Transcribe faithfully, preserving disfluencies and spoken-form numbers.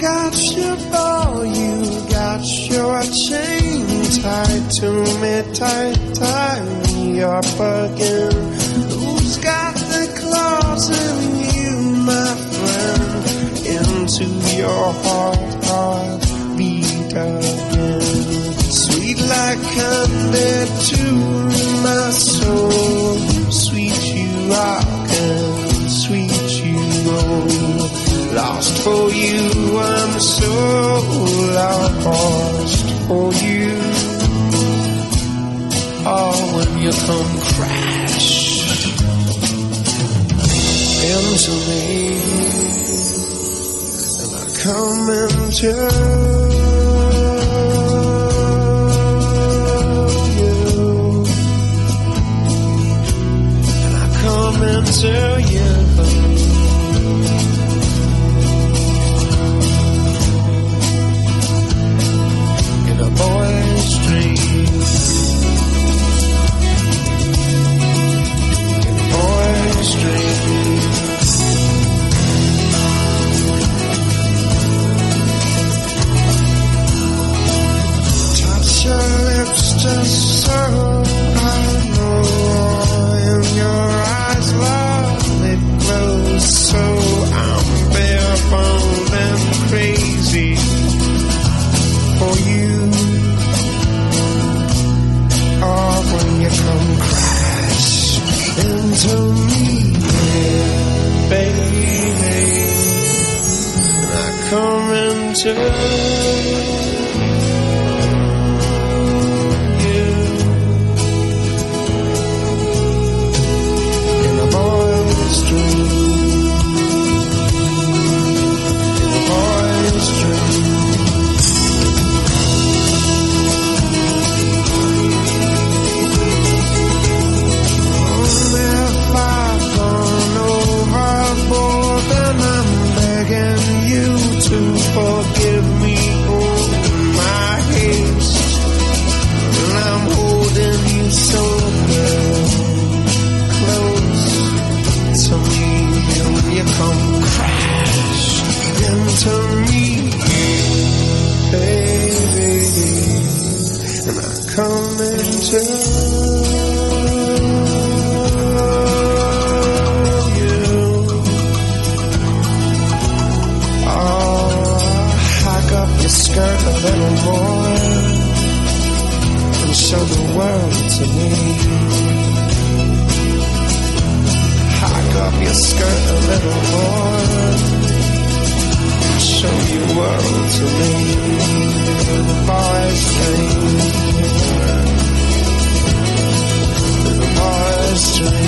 got your ball, you got your chain tied to me, tight, tie me up again. Who's got the claws in you, my friend? Into your heart, heart beat again. Sweet like candy to my soul, sweet you rock and sweet you roll. Lost for you, I'm so lost for you. Oh, when you come crash into me, and I come into you, and I come into you. Boy's dream, in a boy's dream. Touch your lips just so I know. In your eyes, love, it glows so. I'm bareboned and crazy for you. Oh, when you come crash into me, yeah, baby, and I come into you in a boy's dream, in a boy's dream. To forgive me all my haste, and I'm holding you so good, close to me, and when you come crash into me, baby, and I come into skirt a little more and show the world to me. Hike up your skirt a little more and show your world to me. The boy's dream, the boy's dream.